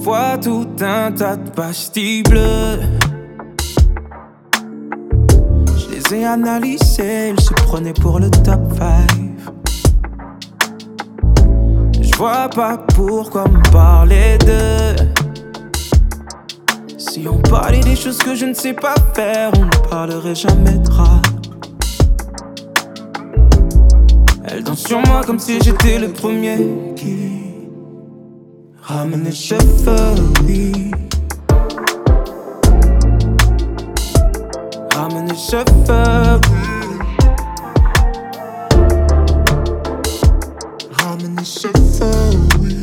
Vois tout un tas de pastilles bleues. Je les ai analysées, ils se prenaient pour le top 5. Je vois pas pourquoi me parler d'eux. Si on parlait des choses que je ne sais pas faire, on ne parlerait jamais de rap. Elle danse sur moi comme si j'étais le premier qui ramène les cheveux, oui. Ramène les cheveux, oui. Ramène les cheveux, oui.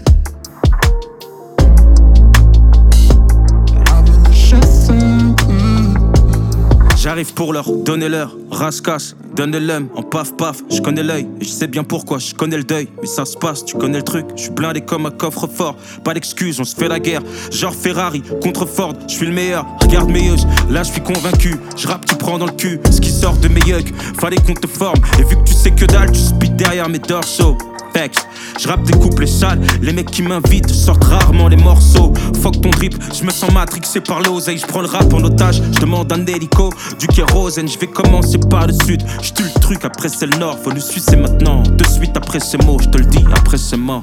Ramène les cheveux, oui. J'arrive pour leur donner l'heure, rascasse, donne l'homme en paf paf. Je connais l'œil et je sais bien pourquoi, je connais le deuil. Mais ça se passe, tu connais le truc, je suis blindé comme un coffre-fort. Pas d'excuses, on se fait la guerre, genre Ferrari contre Ford. Je suis le meilleur, regarde mes yeux, là je suis convaincu. Je rappe, tu prends dans le cul, ce qui sort de mes yugs. Fallait qu'on te forme, et vu que tu sais que dalle, tu speed derrière mes dorsaux. Je rappe des couples sales, les mecs qui m'invitent sortent rarement les morceaux. Fuck ton drip, je me sens matrixé par l'oseille. Je prends le rap en otage, je demande un hélico, du kérosène. Je vais commencer par le sud, je tue le truc, après c'est le nord. Faut nous sucer maintenant, de suite après ces mots. Je te le dis, après c'est mort.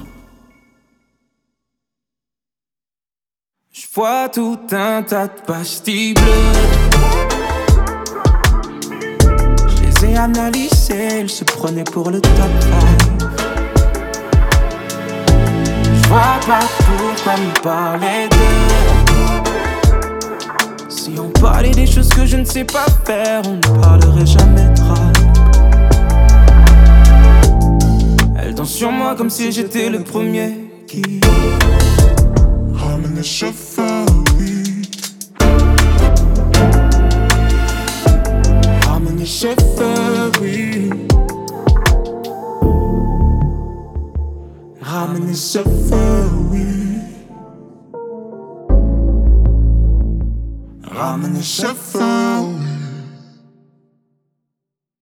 Je vois tout un tas de pastilles bleues. Je les ai analysées, ils se prenaient pour le top 5. Je vois pas pourquoi me parler d'eux. Si on parlait des choses que je ne sais pas faire, on ne parlerait jamais de rap. Elle danse sur moi comme si j'étais le premier qui ramène les cheveux, oui. Ramène les cheveux, oui. Ramène les cheveux, oui. Ramène les cheveux.